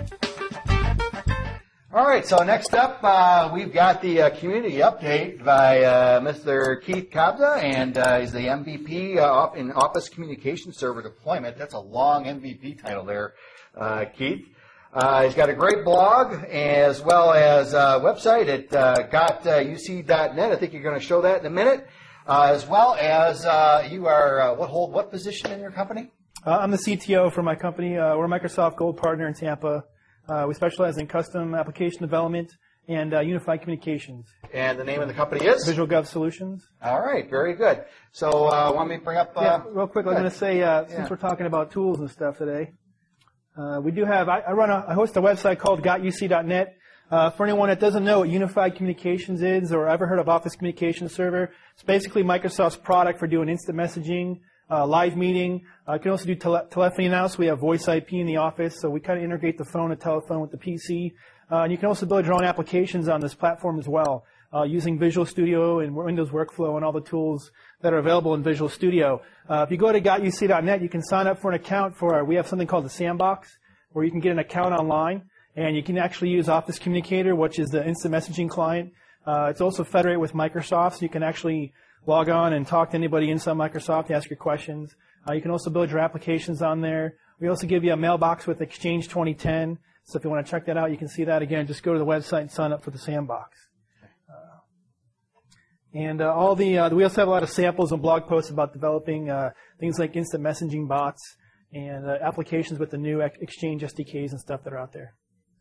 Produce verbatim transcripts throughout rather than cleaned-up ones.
All right, so next up, uh, we've got the uh, community update by uh, Mister Keith Kabza, and uh, he's the M V P uh, in Office Communication Server Deployment. That's a long M V P title there, uh, Keith. Uh, he's got a great blog as well as a website at uh, got u c dot net. I think you're going to show that in a minute, uh, as well as uh, you are uh, what hold what position in your company? Uh, I'm the C T O for my company. Uh, we're a Microsoft Gold partner in Tampa. Uh, we specialize in custom application development and uh, unified communications. And the name of the company is? Visual Gov Solutions. All right, very good. So uh, want me to bring up... Uh, yeah, real quick, I'm going to say, uh, since yeah. we're talking about tools and stuff today, uh, we do have, I, I run a, I host a website called got u c dot net. Uh, for anyone that doesn't know what unified communications is or ever heard of Office Communication Server, it's basically Microsoft's product for doing instant messaging, Uh, live meeting. Uh, you can also do tele telephony now, so we have voice I P in the office, so we kind of integrate the phone and telephone with the P C. Uh, and you can also build your own applications on this platform as well, uh, using Visual Studio and Windows Workflow and all the tools that are available in Visual Studio. Uh, if you go to got u c dot net, you can sign up for an account for, we have something called the Sandbox, where you can get an account online, and you can actually use Office Communicator, which is the instant messaging client. Uh, it's also federated with Microsoft, so you can actually log on and talk to anybody inside Microsoft, ask your questions. Uh, you can also build your applications on there. We also give you a mailbox with Exchange twenty ten. So if you want to check that out, you can see that again. Just go to the website and sign up for the Sandbox. Uh, and uh, all the uh, we also have a lot of samples and blog posts about developing uh, things like instant messaging bots and uh, applications with the new Exchange S D Ks and stuff that are out there.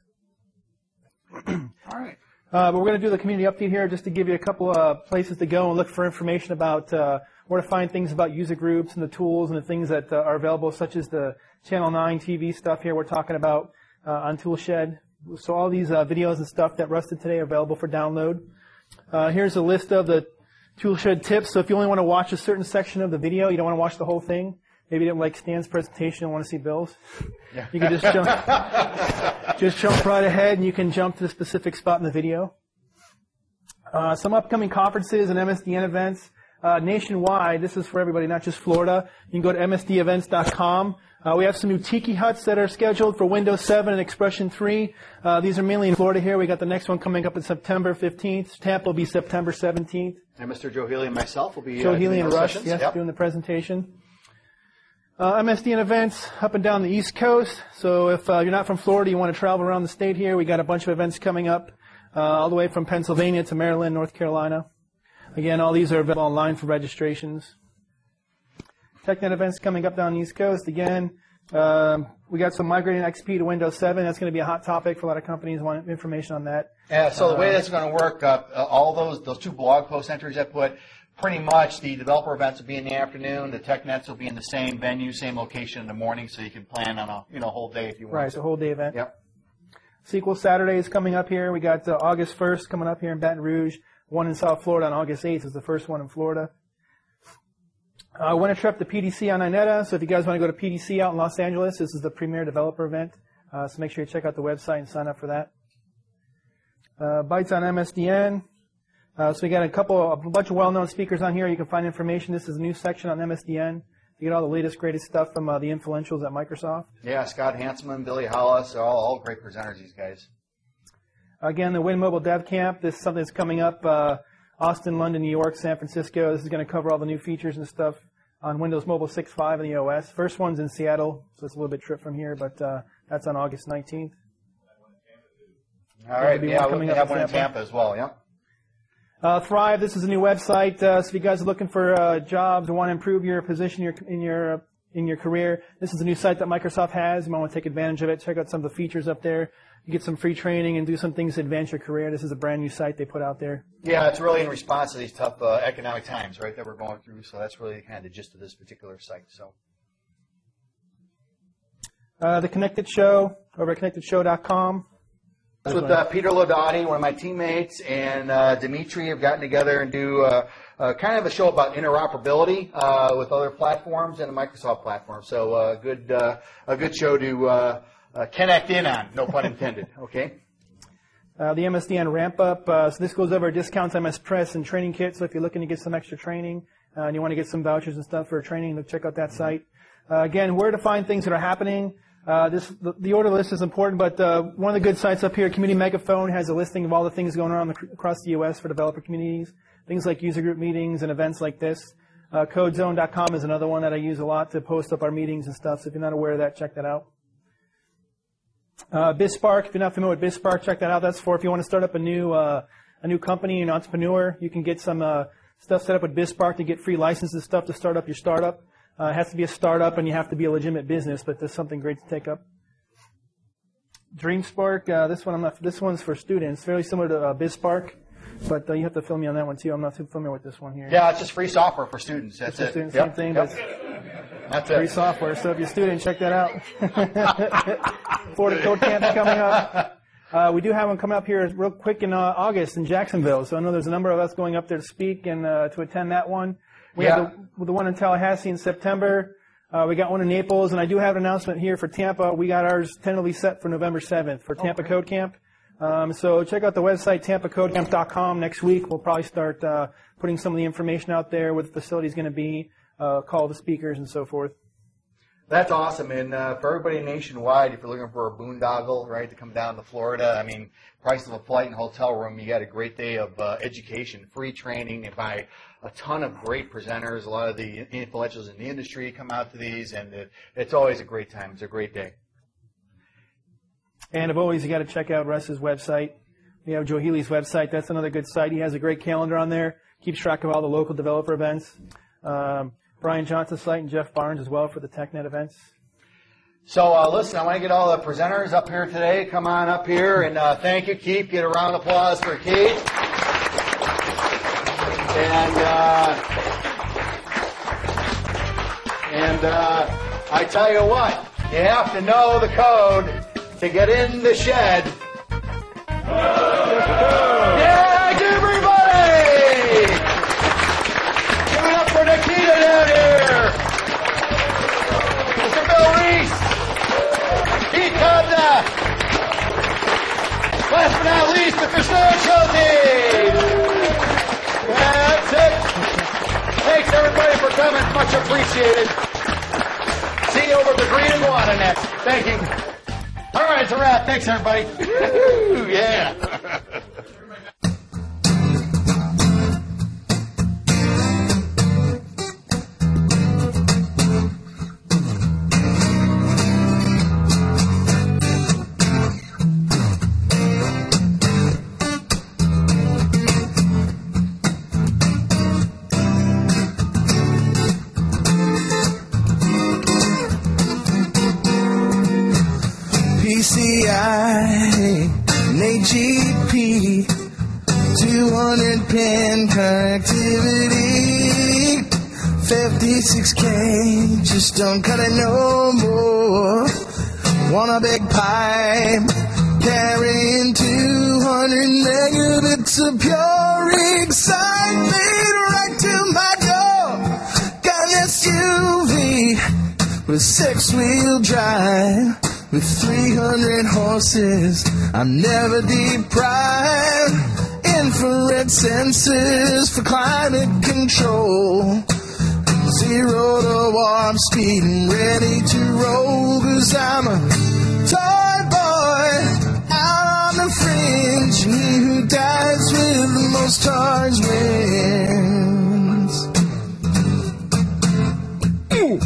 All right. Uh, but we're going to do the community update here just to give you a couple of uh, places to go and look for information about uh, where to find things about user groups and the tools and the things that uh, are available, such as the Channel nine T V stuff here we're talking about uh, on Toolshed. So all these uh, videos and stuff that rusted today are available for download. Uh, here's a list of the Toolshed tips. So if you only want to watch a certain section of the video, you don't want to watch the whole thing. Maybe you didn't like Stan's presentation and want to see Bill's. Yeah. You can just jump, just jump right ahead, and you can jump to the specific spot in the video. Uh, some upcoming conferences and M S D N events uh, nationwide. This is for everybody, not just Florida. You can go to m s d events dot com. Uh, we have some new Tiki Huts that are scheduled for Windows seven and Expression three. Uh, these are mainly in Florida here. We got the next one coming up on September fifteenth. Tampa will be September seventeenth. And Mister Joe Healy and myself will be Joe uh, Healy and Rush, sessions. yes, Yep. doing the presentation. Uh, M S D N events up and down the East Coast. So if uh, you're not from Florida, you want to travel around the state here, we got a bunch of events coming up uh, all the way from Pennsylvania to Maryland, North Carolina. Again, all these are available online for registrations. TechNet events coming up down the East Coast. Again, um, we got some migrating X P to Windows seven. That's going to be a hot topic for a lot of companies want information on that. Yeah, so the way Uh, that's going to work, uh, all those those two blog post entries I put, pretty much the developer events will be in the afternoon. The TechNets will be in the same venue, same location in the morning, so you can plan on a you know whole day if you want. Right, it's a whole day event. Yep. S Q L Saturday is coming up here. We got uh, August first coming up here in Baton Rouge. One in South Florida on August eighth is the first one in Florida. Uh, Winter Trip to P D C on Ineta. So if you guys want to go to P D C out in Los Angeles, this is the premier developer event. Uh, so make sure you check out the website and sign up for that. Uh, Bytes on M S D N. Uh, so we got a couple, a bunch of well-known speakers on here. You can find information. This is a new section on M S D N. You get all the latest, greatest stuff from uh, the influentials at Microsoft. Yeah, Scott Hanselman, Billy Hollis, all all great presenters. These guys. Again, the Win Mobile Dev Camp. This is something that's coming up. Uh, Austin, London, New York, San Francisco. This is going to cover all the new features and stuff on Windows Mobile six point five and the O S. First one's in Seattle, so it's a little bit trip from here, but uh, that's on August nineteenth. All right, yeah, we have one in Tampa as well, yeah. Uh, Thrive, this is a new website, uh, so if you guys are looking for uh, jobs or want to improve your position in your, in your in your career, this is a new site that Microsoft has. You might want to take advantage of it. Check out some of the features up there. You get some free training and do some things to advance your career. This is a brand new site they put out there. Yeah, it's really in response to these tough uh, economic times, right, that we're going through. So that's really kind of the gist of this particular site. So, uh, the Connected Show over at connected show dot com. That's with uh, Peter Lodati, one of my teammates, and uh, Dimitri have gotten together and do uh, uh, kind of a show about interoperability uh, with other platforms and the Microsoft platform. So uh, good, uh, a good show to uh, uh, connect in on, no pun intended. Okay. Uh, the M S D N ramp up. Uh, so this goes over discounts, M S Press, and training kits. So if you're looking to get some extra training uh, and you want to get some vouchers and stuff for training, check out that site. Uh, again, where to find things that are happening. Uh, this the, the order list is important, but uh, one of the good sites up here, Community Megaphone, has a listing of all the things going on across the U S for developer communities, things like user group meetings and events like this. Uh, CodeZone dot com is another one that I use a lot to post up our meetings and stuff, so if you're not aware of that, check that out. Uh, BizSpark, if you're not familiar with BizSpark, check that out. That's for if you want to start up a new uh, a new company, an entrepreneur. You can get some uh, stuff set up with BizSpark to get free licenses and stuff to start up your startup. Uh, it has to be a startup, and you have to be a legitimate business, but there's something great to take up. DreamSpark, uh, this one I'm not. This one's for students, fairly similar to uh, BizSpark, but uh, you have to fill me on that one too. I'm not too familiar with this one here. Yeah, it's just free software for students. That's for it. Students, yep. Same thing, Yep. but That's free it. software. So if you're a student, check that out. Florida Code Camp's coming up. Uh, we do have one coming up here real quick in uh, August in Jacksonville. So I know there's a number of us going up there to speak and uh, to attend that one. We Yeah. have the, the one in Tallahassee in September. Uh, we got one in Naples, and I do have an announcement here for Tampa. We got ours tentatively set for November seventh for Tampa Okay. Code Camp. Um, so check out the website, tampa code camp dot com. Next week, we'll probably start uh, putting some of the information out there, what the facility is going to be, uh, call the speakers, and so forth. That's awesome. And uh, for everybody nationwide, if you're looking for a boondoggle, right, to come down to Florida, I mean, price of a flight and hotel room, you got a great day of uh, education, free training by a ton of great presenters. A lot of the influentials in the industry come out to these, and it, it's always a great time. It's a great day. And, as always, you got to check out Russ's website. We have Joe Healy's website. That's another good site. He has a great calendar on there. Keeps track of all the local developer events. Um, Brian Johnson's site and Jeff Barnes as well for the TechNet events. So, uh, listen, I want to get all the presenters up here today. Come on up here, and uh, thank you, Keith. Get a round of applause for Keith. And, uh, and uh, I tell you what, you have to know the code to get in the shed. Yeah, everybody! Give it up for Nikita down here. Mister Bill Reese. Keith Cobda. Last but not least, Mister Snow Schulte. That's it. Thanks everybody for coming. Much appreciated. See you over at the Green and Water next. Thank you. All right, it's a wrap. Thanks, everybody. Woo, yeah. P C I and A G P, two hundred pin connectivity, fifty-six K, just don't cut it no more. Want a big pipe carrying two hundred megabits of pure excitement right to my door. Got an S U V with six-wheel drive. With three hundred horses, I'm never deprived. Infrared sensors for climate control. Zero to warp speed and ready to roll. Cause I'm a toy boy out on the fringe. And he who dies with the most toys wins. Ooh.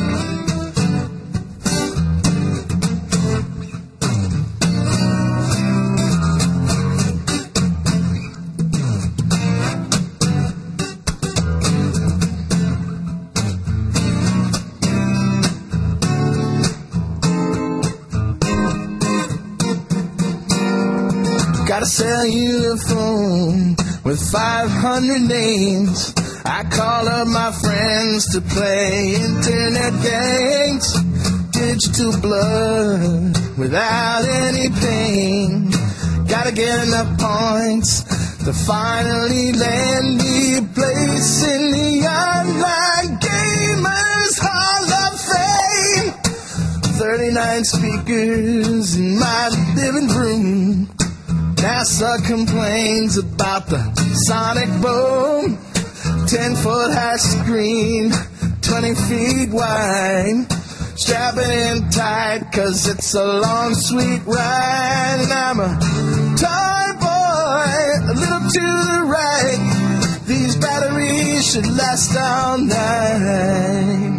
Got a cellular phone with five hundred names. I call up my friends to play internet games. Digital blood without any pain. Gotta get enough points to finally land me a place in the online gamers Hall of Fame. thirty-nine speakers in my living room. NASA complains about the sonic boom. Ten foot high screen, twenty feet wide. Strap it in tight, cause it's a long, sweet ride. And I'm a toy boy, a little to the right. These batteries should last all night.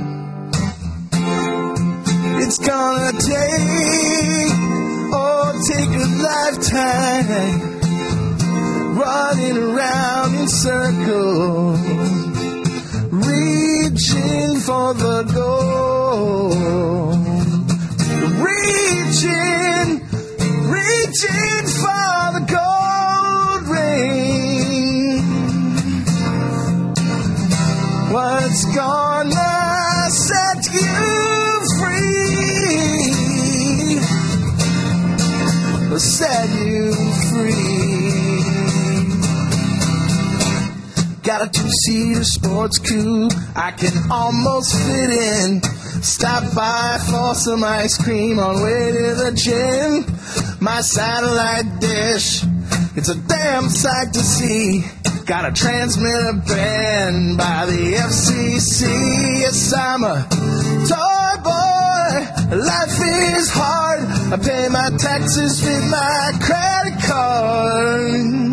It's gonna take, oh, take a lifetime running around in circles, reaching for the goal, reaching, reaching for the gold ring. What's gonna set you free? Set you free. Got a two-seater sports coupe I can almost fit in. Stop by for some ice cream on way to the gym. My satellite dish, it's a damn sight to see. Got a transmitter banned by the F C C. Yes, I'm a toy boy. Life is hard. I pay my taxes with my credit card.